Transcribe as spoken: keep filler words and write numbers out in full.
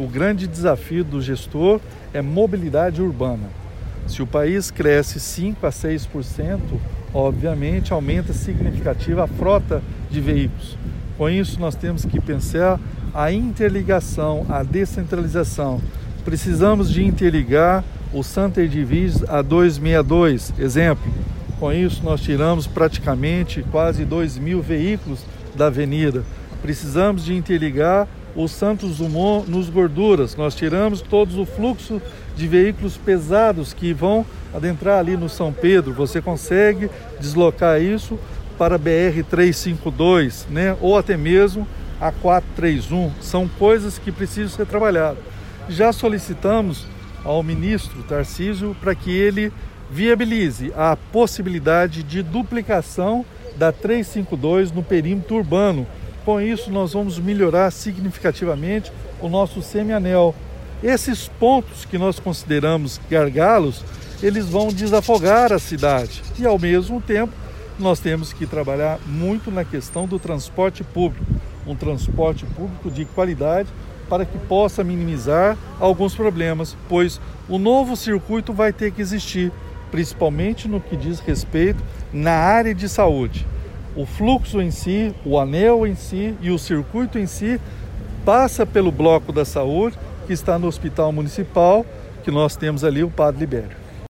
o grande desafio do gestor é mobilidade urbana. Se o país cresce cinco a seis por cento, obviamente aumenta significativa a frota de veículos. Com isso, nós temos que pensar a interligação, a descentralização. Precisamos de interligar o Santa Edviges a duzentos e sessenta e dois, exemplo. Com isso, nós tiramos praticamente quase dois mil veículos da avenida. Precisamos de interligar o Santos Dumont nos Gorduras. Nós tiramos todo o fluxo de veículos pesados que vão adentrar ali no São Pedro. Você consegue deslocar isso para a B R trezentos e cinquenta e dois, né? Ou até mesmo a quatrocentos e trinta e um. São coisas que precisam ser trabalhadas. Já solicitamos ao ministro Tarcísio para que ele viabilize a possibilidade de duplicação da trezentos e cinquenta e dois no perímetro urbano. Com isso, nós vamos melhorar significativamente o nosso semianel. Esses pontos que nós consideramos gargalos, eles vão desafogar a cidade. E, ao mesmo tempo, nós temos que trabalhar muito na questão do transporte público. Um transporte público de qualidade para que possa minimizar alguns problemas, pois o novo circuito vai ter que existir, principalmente no que diz respeito na área de saúde. O fluxo em si, o anel em si e o circuito em si passa pelo bloco da saúde, que está no Hospital Municipal, que nós temos ali o Padre Libério.